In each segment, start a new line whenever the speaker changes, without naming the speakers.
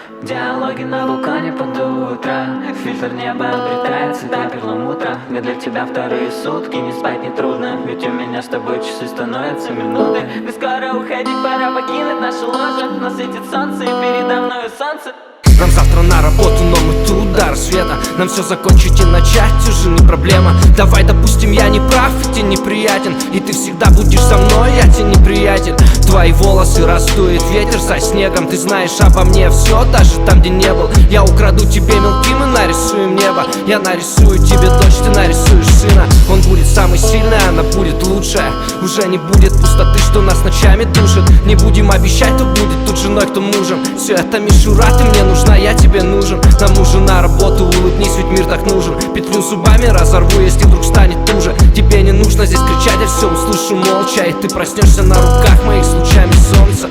Диалоги на балконе под утро. Фильтр неба обретает цвета перламутра. Мне для тебя вторые сутки, не спать не трудно. Ведь у меня с тобой часы становятся минуты. Ведь скоро уходить, пора покинуть наше ложе. Но светит солнце и передо мною солнце.
Нам завтра на работу, но мы тут до рассвета. Нам все закончить и начать уже не проблема. Давай, допустим, я не прав, и тебе неприятен. И ты всегда будешь со мной, я тебе неприятель. Твои волосы раздует ветер со снегом. Ты знаешь обо мне все, даже там, где не был. Я украду тебе мелки, мы нарисуем небо. Я нарисую тебе дочь, ты нарисуешь сына. Он будет самый сильный, она будет лучшая. Уже не будет пустоты, что нас ночами душит. Не будем обещать, кто будет тут женой, кто мужем. Все это мишура, ты мне нужна, я тебе нужен. Нам нужен на работу, улыбнись, ведь мир так нужен. Петлю зубами разорву, если вдруг станет туже. Тебе не нужно здесь кричать, я все услышу молча. И ты проснешься на руках моих с лучами солнца.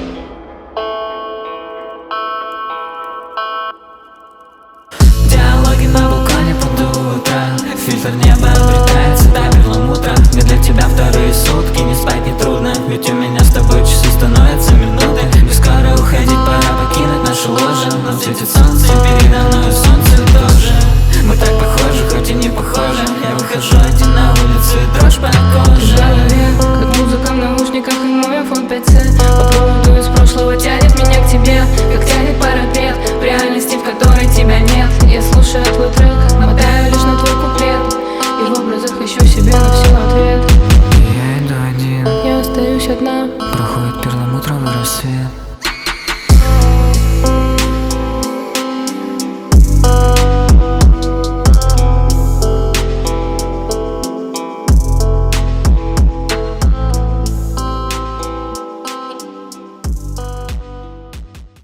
Диалоги на балконе под утро. Фильтр неба обретает цвета перламутра. Мне для тебя вторые сутки, не спать не трудно. Ведь у меня с тобой часы становятся минуты. Ведь скоро уходить, пора покинуть нашу ложу. Нам светит солнце